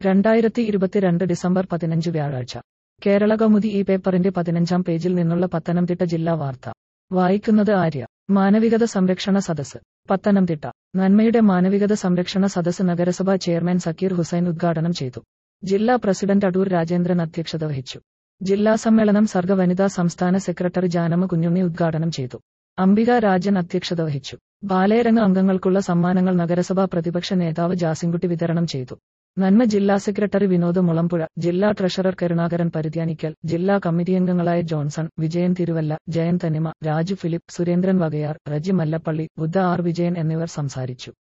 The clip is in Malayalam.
2022 ഡിസംബർ 15 വ്യാഴാഴ്ച. കേരളകൗമുദി ഈ പേപ്പറിന്റെ 15-ാം പേജിൽ നിന്നുള്ള പത്തനംതിട്ട ജില്ലാ വാർത്ത. വായിക്കുന്നത് ആര്യ. മാനവികത സംരക്ഷണ സദസ്സ്. പത്തനംതിട്ട. നന്മയുടെ മാനവികത സംരക്ഷണ സദസ്സ് നഗരസഭാ ചെയർമാൻ സക്കീർ ഹുസൈൻ ഉദ്ഘാടനം ചെയ്തു. ജില്ലാ പ്രസിഡന്റ് അടൂർ രാജേന്ദ്രൻ അധ്യക്ഷത വഹിച്ചു. ജില്ലാ സമ്മേളനം സർഗ വനിതാ സംസ്ഥാന സെക്രട്ടറി ജാനമ കുഞ്ഞുണ്ണി ഉദ്ഘാടനം ചെയ്തു. അംബിക രാജൻ അധ്യക്ഷത വഹിച്ചു. ബാലയരങ്ങ് അംഗങ്ങൾക്കുള്ള സമ്മാനങ്ങൾ നഗരസഭാ പ്രതിപക്ഷ നേതാവ് ജാസിൻകുട്ടി വിതരണം ചെയ്തു. നന്മ ജില്ലാ സെക്രട്ടറി വിനോദ് മുളമ്പുഴ, ജില്ലാ ട്രഷറർ കരുണാകരൻ പരുത്തിയാനിക്കൽ, ജില്ലാ കമ്മിറ്റിയംഗങ്ങളായ Johnson, Vijayan Thiruvalla, Jayan Thanima, Raju Philip, Surendran Vakayar, Reji Mallappally, Buddha R Vijayan എന്നിവർ സംസാരിച്ചു.